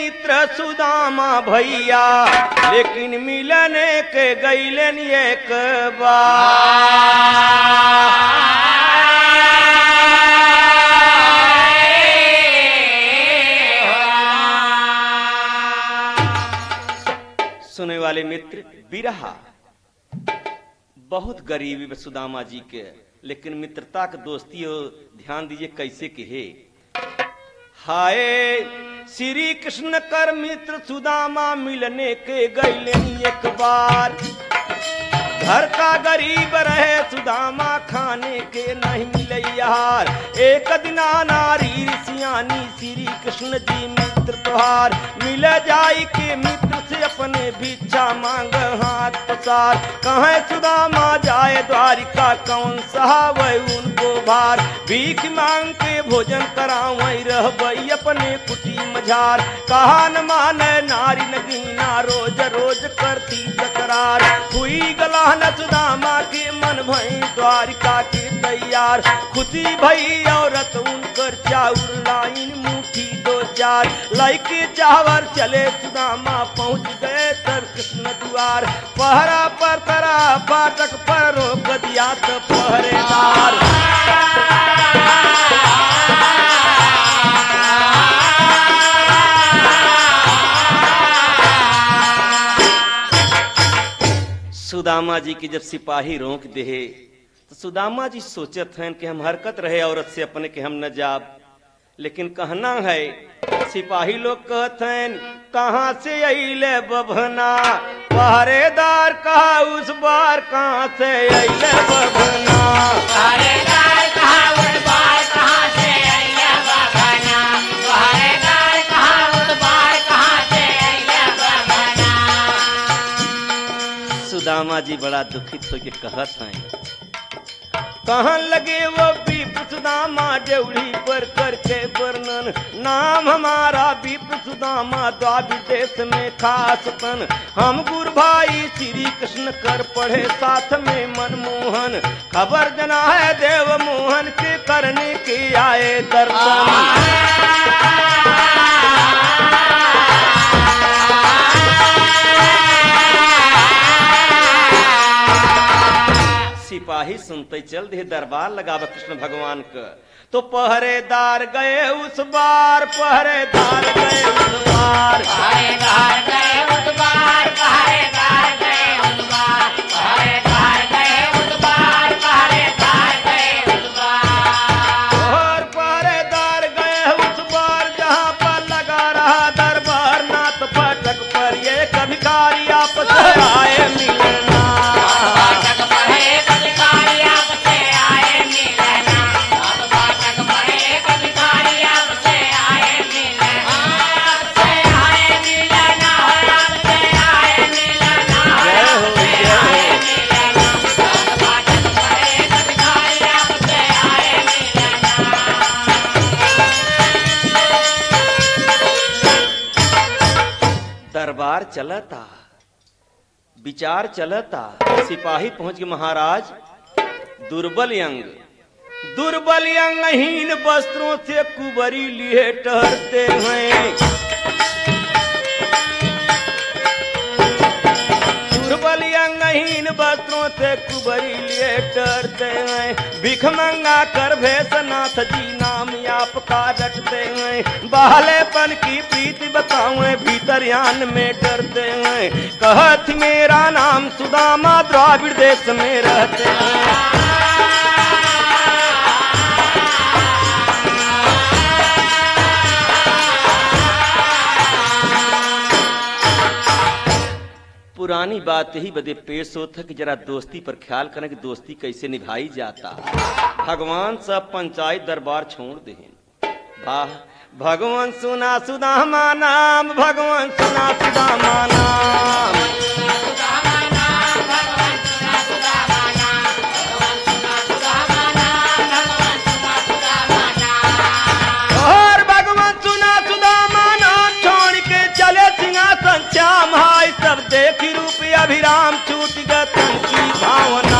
मित्र सुदामा भैया, लेकिन मिलने के गईलन एक बार। सुने वाले मित्र, बिरहा बहुत गरीबी में सुदामा जी के, लेकिन मित्रता के दोस्ती हो, ध्यान दीजिए कैसे के है। हाय श्री कृष्ण कर मित्र सुदामा मिलने के गईलेन एक बार। घर का गरीब रहे सुदामा, खाने के नहीं मिले यार। एक दिना नारी सियानी, श्री कृष्ण जी मित्र तोहार। मिल जाई के मित्र से अपने भिक्षा मांग हाथ पसार। कहे सुदामा जाए द्वारिका, कौन सहावे उनको भार। भीख मांग के भोजन करावई, रहबई अपने कुटी मझार। कहा न माने नारी नगीना, रोज रोज करती तकरार। हुई गला न सुदामा के मन भई द्वारिका के तैयार। खुशी भई औरत उनकर चाउर लाइन मुट्ठी दो चार। लाइके चावर चले सुदामा, पहुंच गए तर कृष्ण द्वार। पहरा पर तरा फाटक पर रोक दिया तो पहरेदार। सुदामा जी की जब सिपाही रोक दे तो सुदामा जी सोचत हैं कि हम हरकत रहे औरत से अपने के हम न जाब, लेकिन कहना है सिपाही लोग कहते हैं कहाँ से अइले बभना। पहरेदार कहा उस बार कहाँ से अइले बभना। पहरेदार कहा उस बार कहाँ से अइले बभना। पहरेदार कहा उस बार कहाँ से अइले बभना। सुदामा जी बड़ा दुखित होकर कहत हैं, कहाँ लगे वो विप्र सुदामा देवड़ी पर करके वर्णन। नाम हमारा विप्र सुदामा, द्वापर देश में खास तन। हम गुरु भाई श्री कृष्ण कर पढ़े साथ में मनमोहन। खबर जना है देव मोहन के करने के आए दर्शन। सिपाही सुनते चल दे दरबार लगाव कृष्ण भगवान का। तो पहरेदार गए उस बार, पहरेदार गए उस बार। पहरेदार गए उस बार, पहरेदार गए उस बार। पहरेदार गए उस बार, पहरेदार गए उस बार। और पहरेदार गए उस बार, जहाँ पर लगा रहा दरबार। नाथ फाटक पर ये कभिकारी आपस आए मिलना। दरबार चलता, विचार चलता। सिपाही पहुंच गए महाराज। दुर्बल अंग, दुर्बल अंगहीन वस्त्रों से कुबरी लिए टहरते हैं। दुर्बल अंगहीन वस्त्रों से कुबरी लिए टहरते हैं। भिख मंगा कर भैसनाथ जी नाम आपका रटते हैं। बालेपन की प्रीति बताऊं भीतर यान में डरते हैं। कहत मेरा नाम सुदामा, द्राविड़ देश में रहते हैं। पुरानी बात यही बदे पेश होता कि जरा दोस्ती पर ख्याल करें कि दोस्ती कैसे निभाई जाता। भगवान सब पंचायत दरबार छोड़ दे। वाह भगवान सुना सुदामा नाम, भगवान सुना सुदामा नाम। और भगवान सुना सुदामा नाम, छोड़ के चले सिंहासन श्याम। हाय सब देखी रूप अभिराम, छूट गए तन की भावना।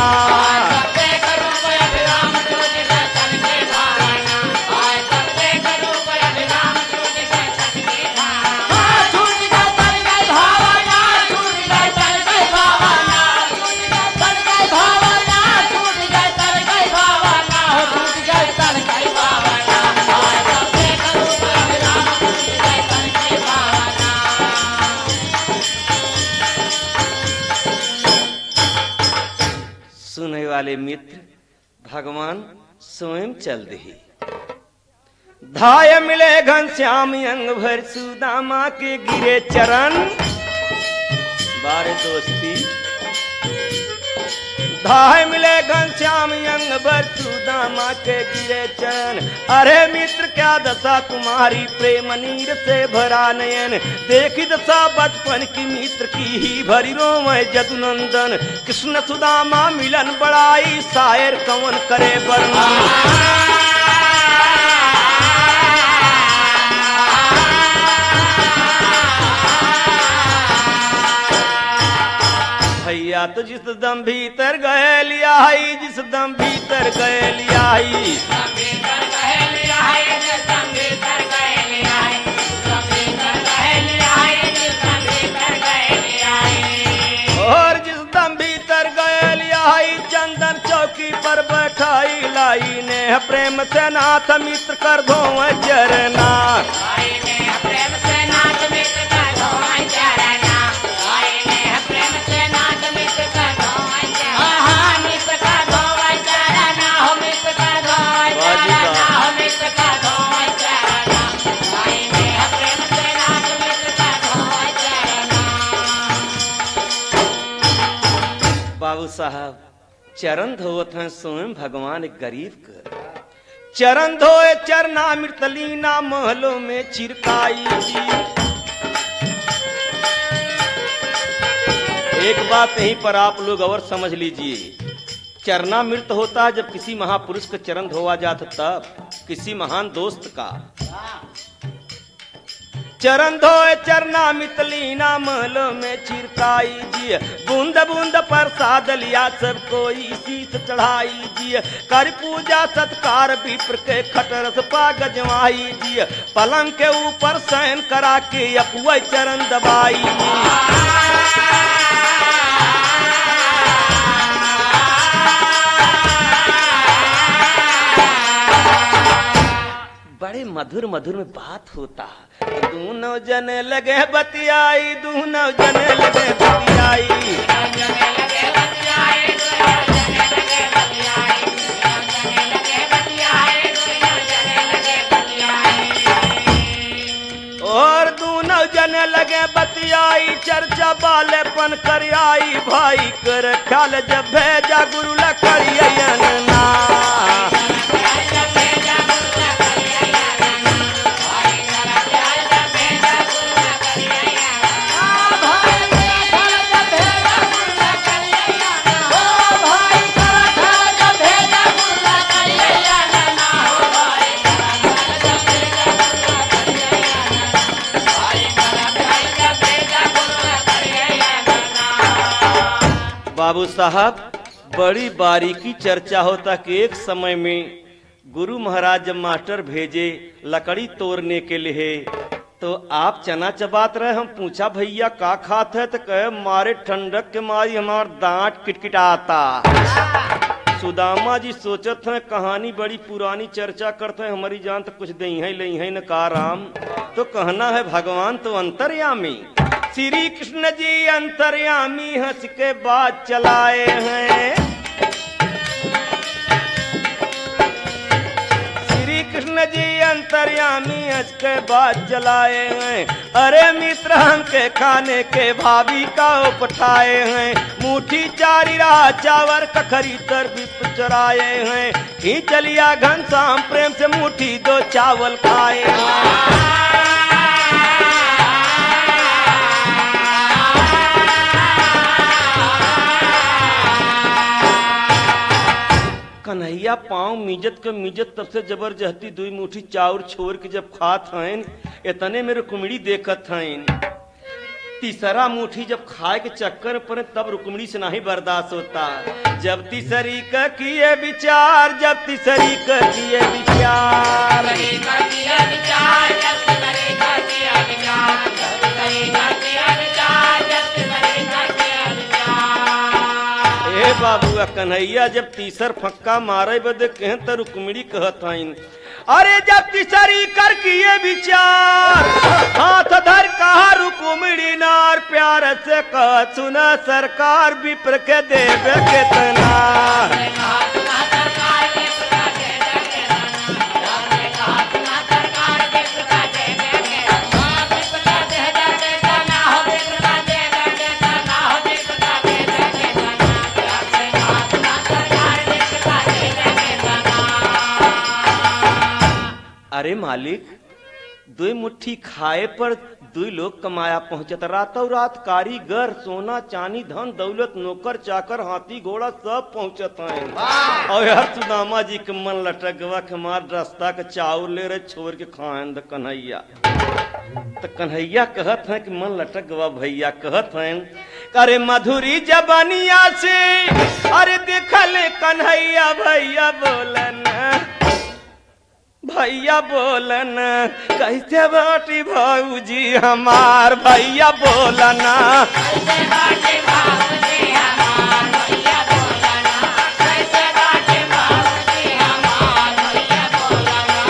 काले मित्र भगवान स्वयं चल दे। धाय मिले घनश्याम अंग भर सुदामा के गिरे चरण। बारे दोस्ती धाय मिले घनश्याम अंग भर सुदामा के गिरे चरण। अरे मित्र क्या दशा तुम्हारी प्रेम नीर से भरा नयन। देखी दशा बचपन की मित्र की ही भरी रोमय जदुनंदन। कृष्ण सुदामा मिलन बड़ाई शायर कवन करे वर्णन। भैया तो जिस दम भीतर गए लिया है, जिस दम भीतर गए लिया है, और जिस दम भीतर गए लिया है, चंदन चौकी पर बैठाई लाई ने प्रेम से नाथ मित्र कर दो चरना। बाबू साहब चरण धोवत हैं स्वयं भगवान गरीब कर। चरण धोए चरना मृतलीना महलों में छिड़काई। एक बात यहीं पर आप लोग और समझ लीजिए, चरना मृत होता है जब किसी महापुरुष का चरण धोवा जाता, तब किसी महान दोस्त का। चरण धोए चरना मितलीना महलों में छिड़काई जी। बूंद बूंद प्रसाद लिया सब कोई शीश चढ़ाई जी। कर पूजा सत्कार विप्र के खटरस पा गजवाई जी। पलंग के ऊपर शयन करा के अपुआ चरण दबाई। बड़े मधुर मधुर में बात होता। दोनों जने लगे बतियाई, दोनों जने लगे बतियाई। और दोनों जने लगे बतियाई, चर्चा बालेपन कर आई। भाई कर ख्याल जब भेजा गुरु लकड़ियन ना। बाबू साहब बड़ी बारीकी चर्चा होता कि एक समय में गुरु महाराज जब मास्टर भेजे लकड़ी तोड़ने के लिए, तो आप चना चबात रहे। हम पूछा भैया का खात है, तो कहे मारे ठंडक के मारी हमार दांत किटकिटाता। सुदामा जी सोचत हैं कहानी बड़ी पुरानी चर्चा करते हैं, हमारी जान तो कुछ दही है लही है न का राम। तो कहना है भगवान तो अंतर्यामी, श्री कृष्ण जी अंतर्यामी हंस के बात चलाए हैं। श्री कृष्ण जी अंतर्यामी हंस के बात चलाए हैं। अरे मित्र हम के खाने के भाभी का उपठाए हैं। मुट्ठी चारी रहा चावर कखरी तर भी चराए हैं। खींच लिया घनश्याम प्रेम से मुट्ठी दो चावल खाए हैं। कन्हैया पाँव मिजत के मिजत तब से जबरदस्ती दुई मुट्ठी चाउर छोड़ के जब खात हैं, इतने में रुक्मिणी देखत हैं। तीसरा मुट्ठी जब खाए के चक्कर पर तब रुक्मिणी से नहीं बर्दाश्त होता। जब तीसरी का किए विचार, जब तीसरी का किए विचार, बाबुआ कन्हैया जब तीसर फक्का मारे बदे कहें तो रुक्मिणी कहत हईन अरे जब तीसरी कर किए विचार हाथ धर कहा रुक्मिणी नार प्यार से कह सुना सरकार विप्र के देवे कितना अरे मालिक दो मुट्ठी खाए पर दो लोग कमाया पहुंचत रातों रात कारीगर सोना चांदी धन दौलत नौकर चाकर हाथी घोड़ा सब पहुंचत हैं और यार सुदामा जी के मन लटक गवा के मार रास्ता के चाउर ले रहे छोड़ के खाएं द कन्हैया तो कन्हैया कहत हैं कि मन लटक गवा भैया कहत हैं अरे मधुरी जबानिया से अरे देखले कन्हैया भैया बोलन भैया बोलन कैसे बाटी भाऊजी हमार भैया बोलना कैसे बाटी भाऊजी हमार भैया बोलना कैसे बाटी भाऊजी हमार भैया बोलना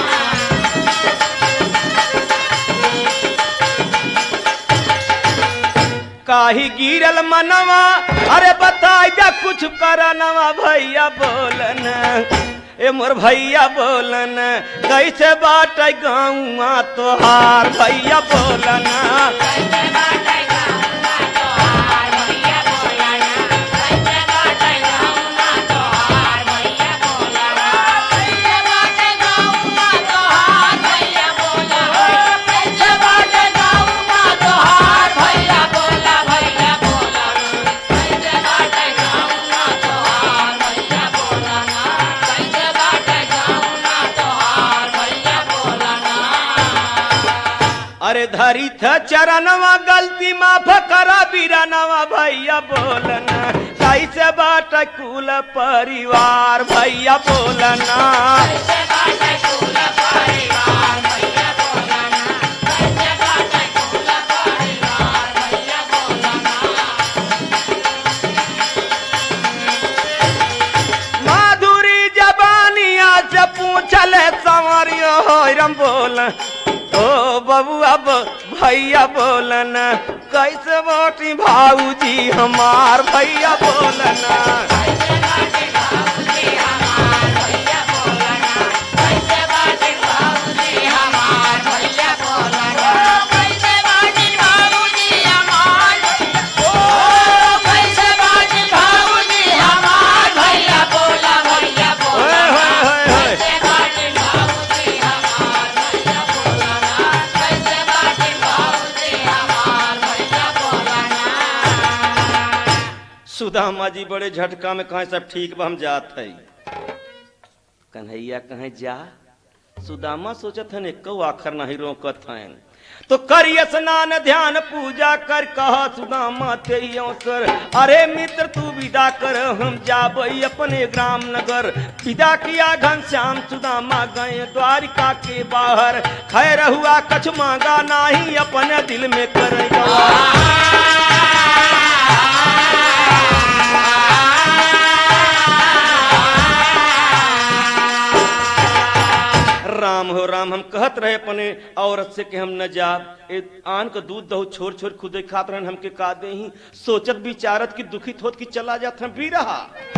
काहे गिरल मनवा अरे बताई जा कुछ करनवा भैया बोलना ए मोर भैया बोलन कैसे बाटे गाँव तोहार भैया बोलना कैसे बाटे गाँव तोहार भैया बोलना कैसे बाटे गाँव तोहार भैया बोलना कैसे बाटे गाँव तोहार भैया बोलना कैसे बाटे गाँव तोहार भैया बोला भैया बोलना कैसे बाटे गाँव तोहार भैया बोलना अरे धरी था चरणवा गलती माफ करा बीरानवा भैया बोलना कैसे बाट कुल परिवार भैया बोलना कैसे बाट कुल परिवार भैया बोलना कैसे बाट कुल परिवार भैया बोलना माधुरी जबानिया से पूछले संवरियो होरम बोल ओ बबुआ भैया बोलन कैसे बाटी भाऊजी हमार भैया बोलना कैसे बाटी भाऊजी हमार भैया बोलना कैसे बाटी भाऊजी हमार भैया बोलना कैसे बाटी भाऊजी हमार ओ कैसे बाटी भाऊजी हमार भैया बोला भैया बोला कैसे बाटी भाऊजी हमार भैया बोलना कैसे बाटी भाऊजी हमार भैया बोलना सुदामा जी बड़े झटका में कहे सब ठीक बा हम जात है कन्हैया कहे जा सुदामा सोचत हन एको आखर नहीं रोकत हैं तो करिय स्नान ध्यान पूजा कर कहा सुदामा ते अवसर अरे मित्र तू विदा कर हम जाबई अपने ग्राम नगर विदा किया घनश्याम सुदामा गए द्वारिका के बाहर खैर हुआ कछ मांगा नाही अपने दिल में कर राम हो राम हम कहत रहे अपने औरत से कि हम न जाब आन का दूध दहो छोड़ छोड़ खुदे खात रहन हमके का दे ही सोचत विचारत की दुखित होत की चला जात हम भी रहा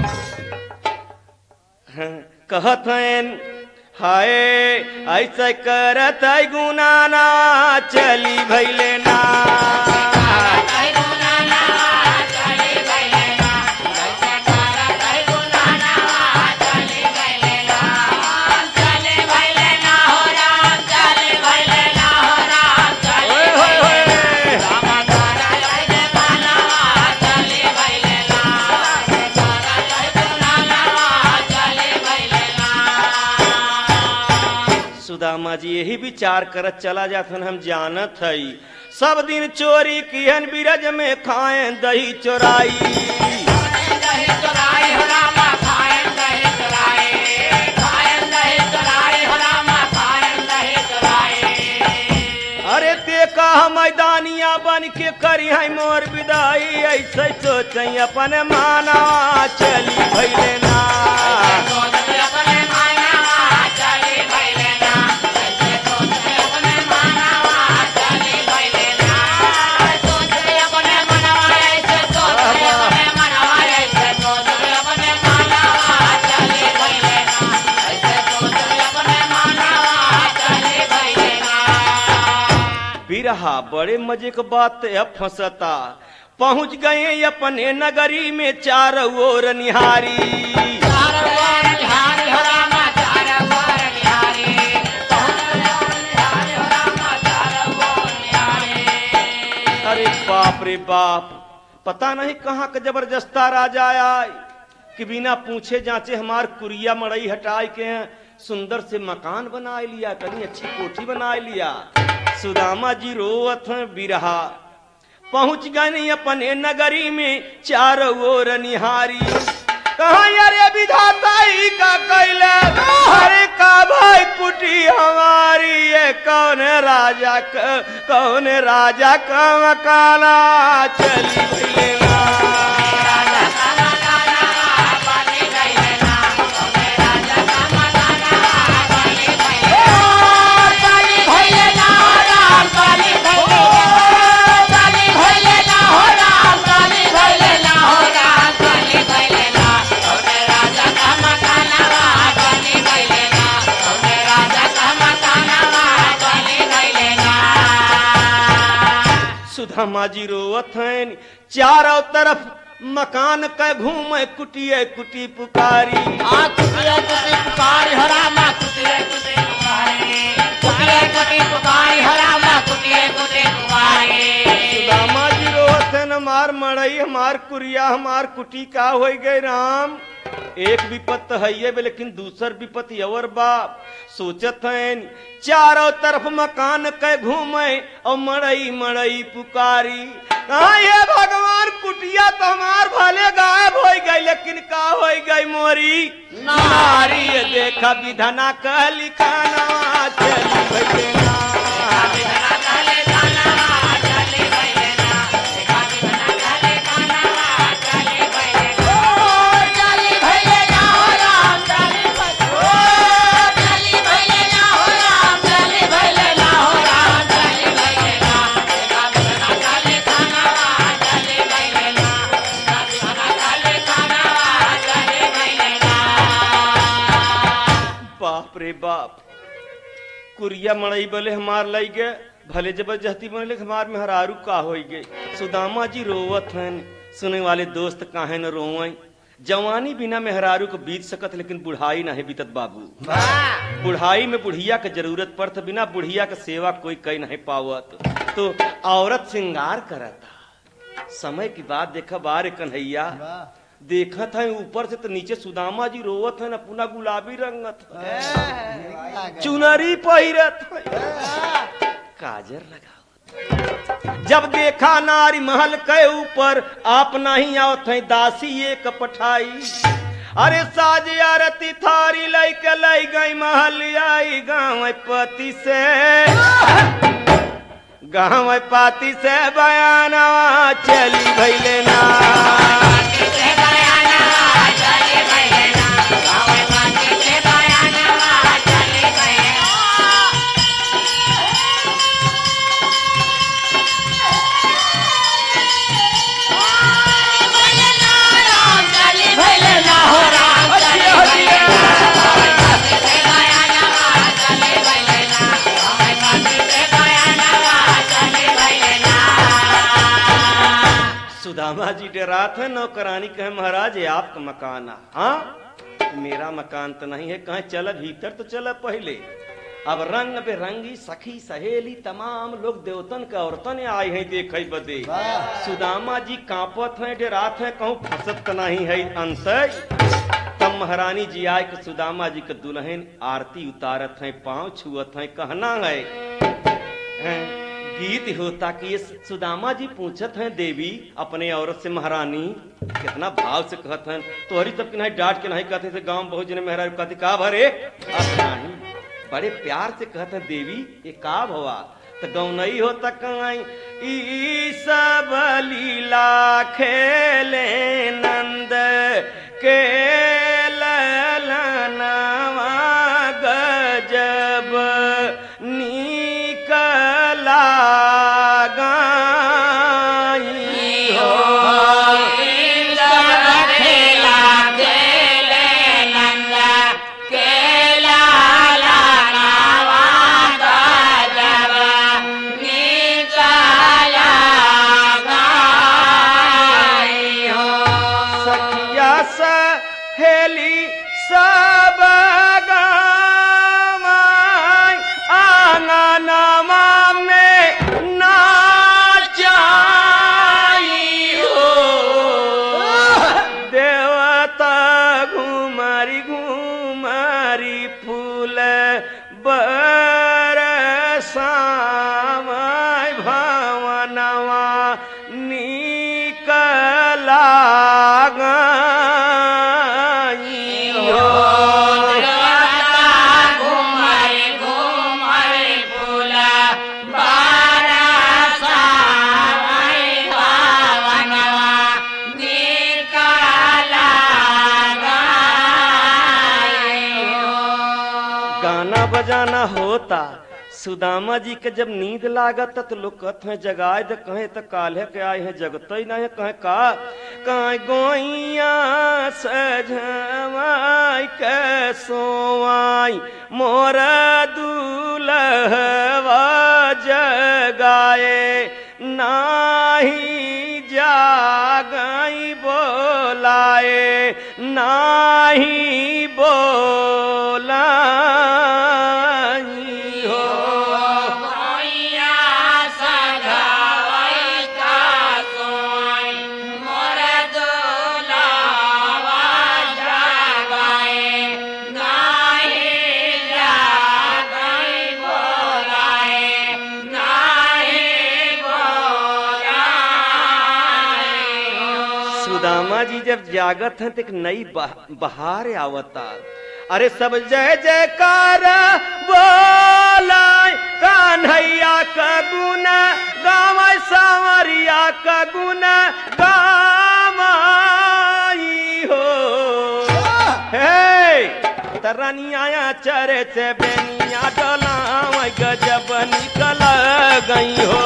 कहत हैं हाय ऐसे करत है गुना ना चली भैले ना सुदामा जी यही विचार करत चला जाथन हम जानत हई सब दिन चोरी किहन बिरज में खाएं दही चोराई अरे ते का मैदानिया मैया बन के करी है मोर विदाई ऐसे सोचे अपने माना चली भैले ना बिरहा बड़े मजे की बात है फंसता पहुंच गए अपने नगरी में चारों ओर निहारी अरे बाप रे बाप पता नहीं कहाँ का जबरदस्ता राजा आए कि बिना पूछे जांचे हमार कुरिया मड़ई हटाए के सुंदर से मकान बना लिया कहीं अच्छी कोठी बना लिया। सुदामा जी रोवत हैं बिरहा पहुंच गए अपने नगरी में चारों ओर निहारी कहा यारे विधाता ही का कैला अरे का भाई कुटी हमारी ये कौन राजा का मकाना चली लेना सुदामा जी रोवत हैं चारों तरफ मकान के घूमे कुटिए कुटी पुकारी कुटिए कुटी पुकारी हरामा कुटिए कुटी पुकारी कुटिए कुटी पुकारी हरामा कुटिए कुटी पुकारी। सुदामा जी रोवत हैं हमार मड़ई हमार कुरिया हमार कुटी का हो गए राम एक विपत है ये लेकिन दूसर विपत्ति और बाप सोचत हैं चारों तरफ मकान के घूमे और मड़ई मड़ई पुकारी ये भगवान कुटिया तो हमार भले गायब हो गई लेकिन का हो गई मोरी नारी ये देखा विधना कह लिखाना चली भैया रे बाप कुरिया मड़ई बोले हमार लाई गए भले जबरदस्ती बोले हमार में हरारू का हो गए। सुदामा जी रोवत हैं सुने वाले दोस्त काहे न रोवई जवानी बिना मेहरारू को बीत सकत लेकिन बुढ़ाई नहीं बीतत बाबू बुढ़ाई में बुढ़िया के जरूरत पड़त बिना बुढ़िया के सेवा कोई कई नहीं पावत तो औरत श्रृंगार करता समय की बात देखा बार कन्हैया देखत है ऊपर से तो नीचे सुदामा जी रोवत है ना पुना गुलाबी रंगत चुनरी पहिरत है काजर लगावत जब देखा नारी महल के ऊपर आप नहीं आवत है दासी एक पठाई अरे साज आरती थारी लई के लई गई महल आई गाँव पति से गाँव पाती से बयाना चली भैले ना सुदामा जी डरात है नौकरानी कहे महाराज ये आपका मकान है हाँ मेरा मकान तो नहीं है कहे चल भीतर तो चल पहले अब रंग बेरंगी सखी सहेली तमाम लोग देवतन के औरतन आए हैं देखे बदे सुदामा जी कांपत हैं डरात हैं कहूँ फसत नहीं है अंत तब महारानी जी आए के सुदामा जी के दुल्हन आरती उतारत हैं पांव छुअत हैं कहना है गीत होता कि ये सुदामा जी पूछत हैं देवी अपने औरत से महारानी कितना भाव से कहत हैं तो हरी सब नहीं डांट के नहीं कहते थे गांव बहुत जने मेहरा कहते का भरे अब नहीं बड़े प्यार से कहते हैं देवी ये का भवा तो गौनई होता कहीं ई सब लीला खेले नंद के ललनवा गजब निकला गाई हो सहेली सब गामाई आंगनमा में नाचाई हो देवता घुमारी घुमारी फूल बरसामाई भवनवा निकला बजाना होता सुदामा जी के जब नींद लागत तो लोग कहते हैं जगाए दे कहे तो काल्हे के आए हैं जगत ही नहीं कहे का कहीं गोइया सजवाई के सोवाई मोर दूल्हवा जगाए नाही जागई बोलाए नाही बोला सुदामा जी जब जागत हैं तो एक नई बहार आवता अरे सब जय जयकार बोला कान्हैया का गुण गावै सांवरिया का गुण गामाई हो हे तरनिया चरे से बेनिया डोला गजब निकल गई हो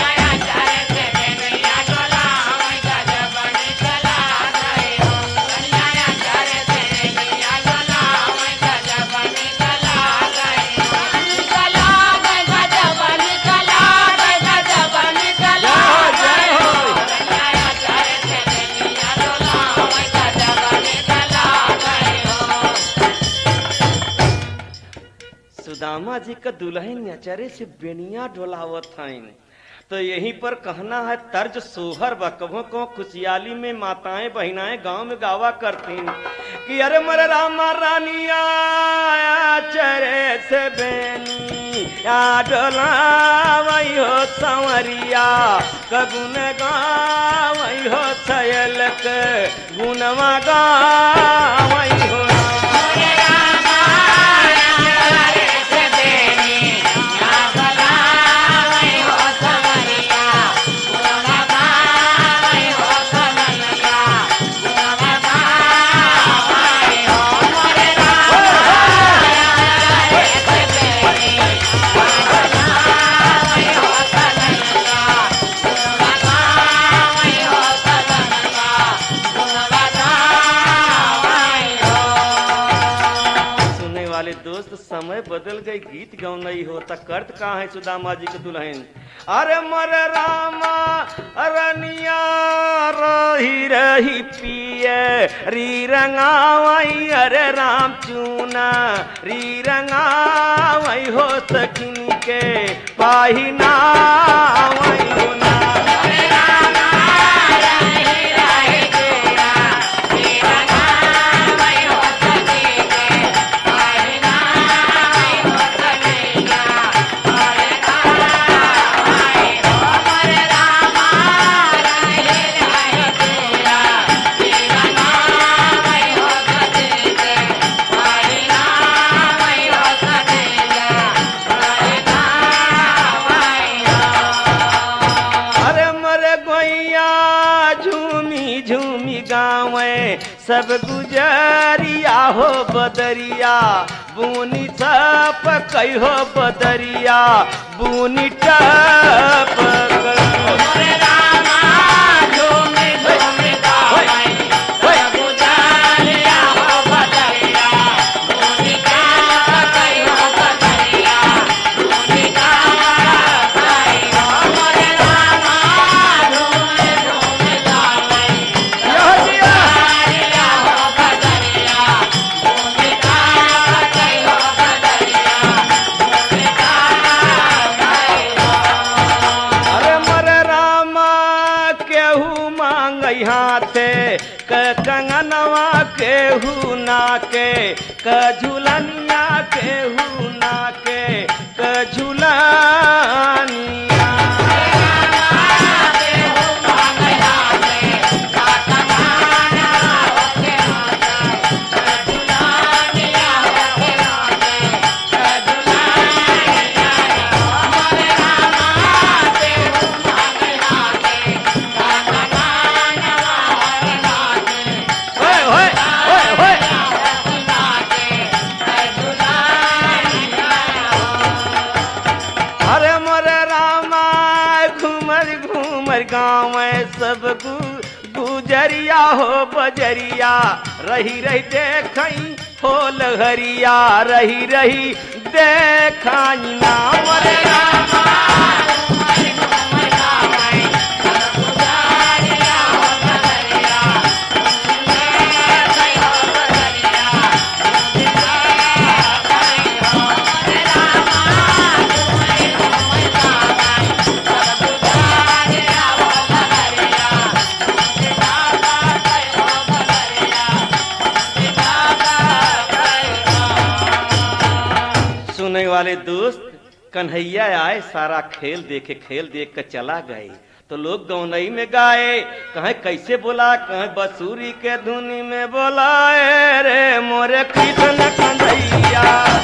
सुदामा जी का दुल्हन अचरे से बेनिया डोलावत हैं तो यहीं पर कहना है तर्ज सोहर व कभों को खुशहाली में माताएं बहनाएं गांव में गावा करती कि अरे मर रामा रानिया चरे से बेनिया डोलावई हो संवरिया कगुन गावई हो सयलक गुनवा गावई हो समय बदल गई गीत गाँव नहीं होता कर्त कहाँ है सुदामा जी के दुल्हन अरे मर रामा रनिया रही रही पिए री रंगावई अरे राम चूना री रंगावई हो सकिन के पाहिना वही होना सब गुजरिया हो बदरिया बुनी छप कई हो बदरिया बुनी टप मोरे रामा झूमी झूमी गावे सब गुजरिया हो बदरिया बुनी छप कई हो बदरिया बुनी टप कई हो मोरे रामा झूमी झूमी गावे हाथे कंगनवा केहू नाके झुलनिया केहू नाके झुलनिया गाँव सब गुजरिया हो बजरिया रही रही देखई हो लहरिया रही रही देखई ना मोरे रामा वाले दोस्त कन्हैया आए सारा खेल देख कर चला गए तो लोग गौनई में गाए कहे कैसे बोला कहे बसूरी के धुनी में बोलाए रे मोरे कृष्ण कन्हैया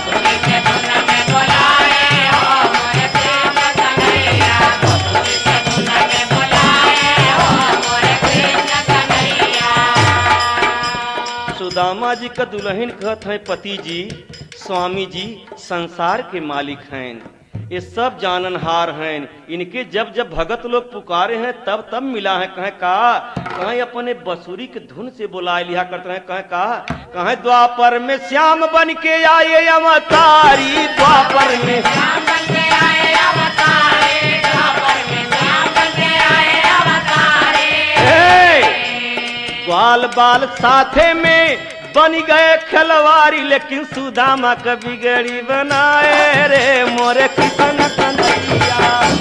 सुदामा जी का दुल्हन कहत है पति जी स्वामी जी संसार के मालिक हैं ये सब जाननहार हैं इनके जब जब भगत लोग पुकारे हैं तब तब मिला है कहें अपने बंसुरी के धुन से बुला लिया करते हैं कहें द्वापर में श्याम बन के आए अवतारी द्वापर में श्याम बन के आए अवतारी द्वापर में श्याम बन के आए अवतारी ग्वाल बाल साथे में बन गए खिलवाड़ी लेकिन सुदामा का बिगड़ी बनाए रे मोरे कृष्ण कन्हैया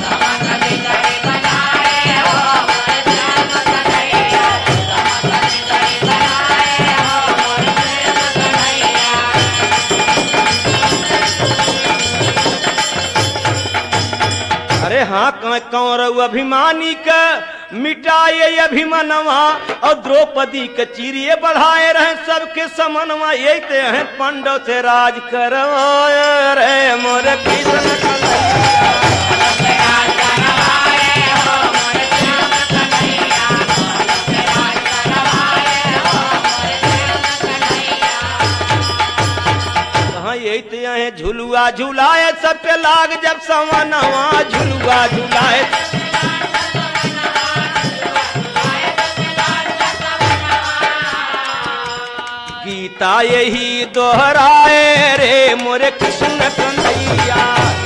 अरे हाँ कौरव अभिमानी का मिटाए अभिमनवा और द्रौपदी के चिरिये बढ़ाए रहे सबके समनवा यही ते हैं पांडव से राज करवाए रे मोरे कृष्ण कहाँ यही ते हैं झुलुआ झुलाए सब पे लाग जब समनवा झुलुआ झुलाए गीता यही दोहराए रे मोरे कृष्ण कन्हैया